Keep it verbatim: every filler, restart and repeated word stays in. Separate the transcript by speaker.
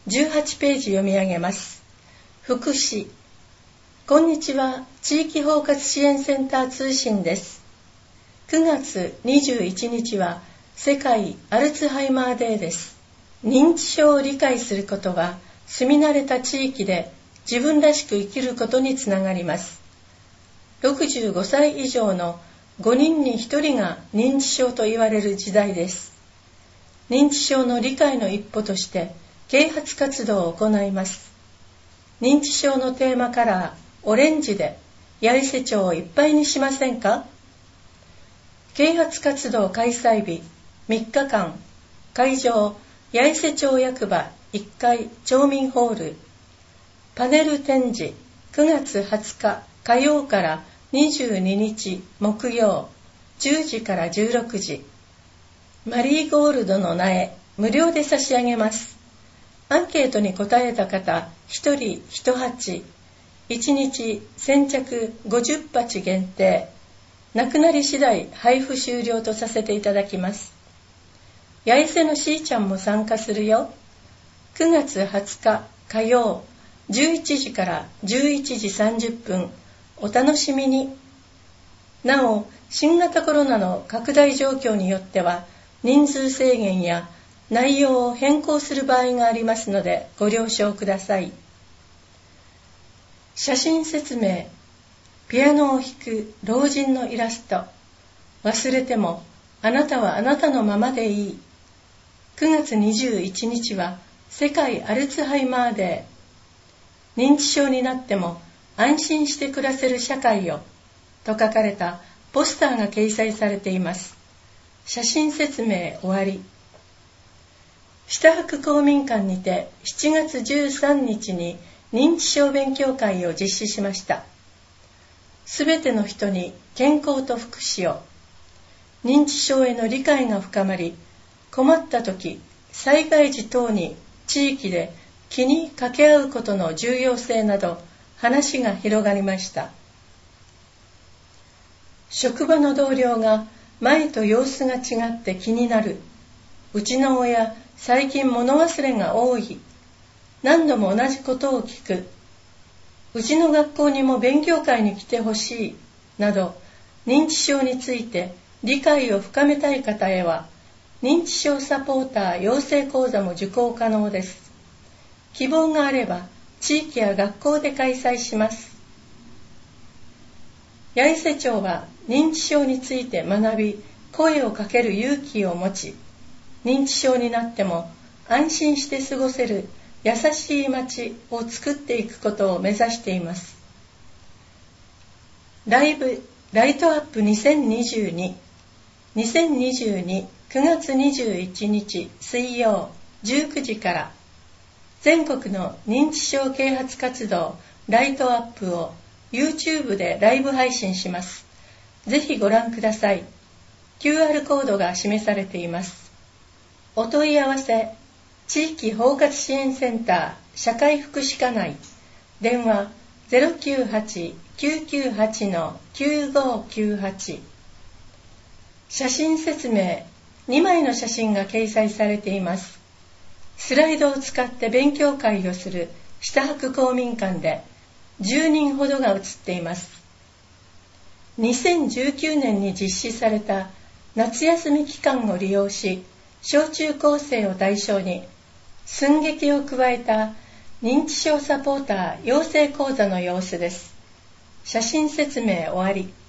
Speaker 1: じゅうはちページ読み上げます。福祉。こんにちは。地域包括支援センター通信です。くがつにじゅういちにちは世界アルツハイマーデーです。認知症を理解することは、住み慣れた地域で自分らしく生きることにつながります。ろくじゅうごさい以上のごにんにひとりが認知症と言われる時代です。認知症の理解の一歩として啓発活動を行います。認知症のテーマカラーオレンジで八重瀬町をいっぱいにしませんか。啓発活動開催日みっかかん、会場八重瀬町役場いっかい町民ホール。パネル展示くがつはつか火曜からにじゅうににち木曜じゅうじからじゅうろくじ。マリーゴールドの苗無料で差し上げます。アンケートに答えた方ひとりいちはち、いちにち先着ごじゅっぱち限定。なくなり次第配布終了とさせていただきます。八重瀬のしーちゃんも参加するよ。くがつはつか火曜じゅういちじからじゅういちじさんじゅっぷん、お楽しみに。なお、新型コロナの拡大状況によっては人数制限や内容を変更する場合がありますのでご了承ください。写真説明。ピアノを弾く老人のイラスト。忘れてもあなたはあなたのままでいい。くがつにじゅういちにちは世界アルツハイマーデー。認知症になっても安心して暮らせる社会をと書かれたポスターが掲載されています。写真説明終わり。下白公民館にてしちがつじゅうさんにちに認知症勉強会を実施しました。すべての人に健康と福祉を。認知症への理解が深まり、困った時、災害時等に地域で気に掛け合うことの重要性など話が広がりました。職場の同僚が前と様子が違って気になる。うちの親、最近物忘れが多い。何度も同じことを聞く。うちの学校にも勉強会に来てほしい。など、認知症について理解を深めたい方へは、認知症サポーター養成講座も受講可能です。希望があれば、地域や学校で開催します。八重瀬町は認知症について学び、声をかける勇気を持ち、認知症になっても安心して過ごせる優しい街を作っていくことを目指しています。ライブライトアップにせんにじゅうに にせんにじゅうに くがつにじゅういちにち水曜じゅうくじから全国の認知症啓発活動ライトアップを YouTube でライブ配信します。ぜひご覧ください。キューアール コードが示されています。お問い合わせ、地域包括支援センター社会福祉課内、電話 ゼロきゅうはち きゅうきゅうはち きゅうごきゅうはち。写真説明、にまいの写真が掲載されています。スライドを使って勉強会をする下白公民館でじゅうにんほどが写っています。にせんじゅうきゅうねんに実施された夏休み期間を利用し、小中高生を対象に寸劇を加えた認知症サポーター養成講座の様子です。写真説明終わり。